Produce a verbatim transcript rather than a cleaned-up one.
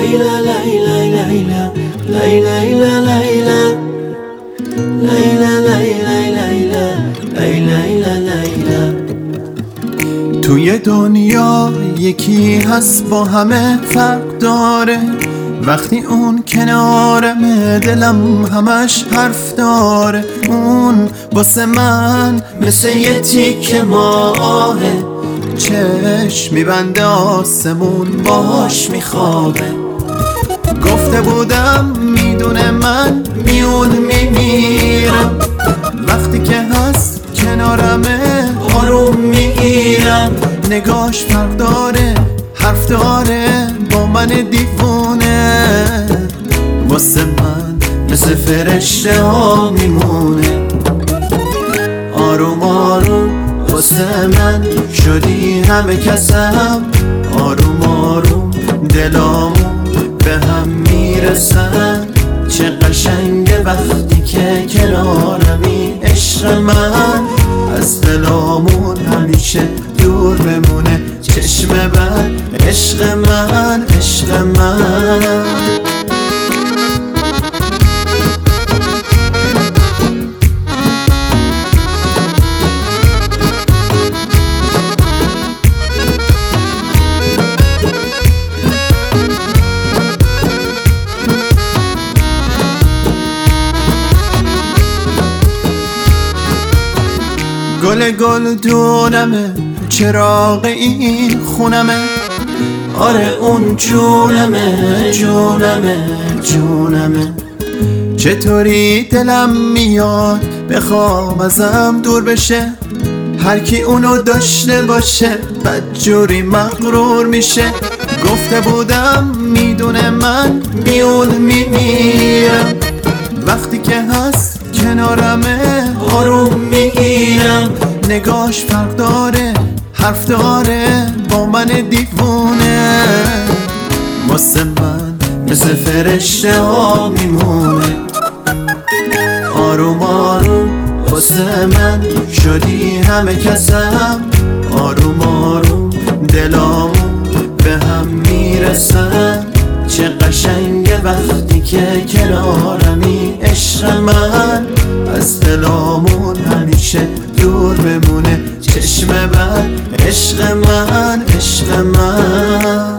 لیلا لیلا لیلا لیلا لیلا لیلا لیلا لیلا لیلا لیلا. توی دنیا یکی هست با همه فرق داره، وقتی اون کنارمه دلم همش حرف داره. اون واسه من مثل یه تیک ماهه، چشم میبنده آسمون باهاش میخوابه. گفته بودم میدونه من میون میمیرم، وقتی که هست کنارمه آروم میگیرم. نگاش فرق داره، حرف داره با من دیوونه، واسه من مثل فرشته ها میمونه. آروم آروم واسه من شدی همه کسم، آروم آروم دلامون به هم میرسن. چه قشنگه وقتی که کنارمی، عشق من از دلامون همیشه دور بمونه. چشم بد عشق من، عشق من. گل گل دونمه، چراغ این خونمه. آره اون جونمه جونمه جونمه. چطوری دلم میاد بخوام ازم دور بشه، هر کی اونو داشته باشه بدجوری مغرور میشه. گفته بودم میدونه من میون میمیرم، وقتی که هست کنارمه آروم میگیرم. نگاش فرق داره، حرف داره با من دیوونه، واسه من مثل فرشته ها میمونه. آروم آروم واسه من شدی همه کسم، آروم آروم دلامون به هم میرسن. چه قشنگه وقتی که کنارمی، عشق من از دلامون همیشه دور بمونه. چشم بد عشق من، عشق من.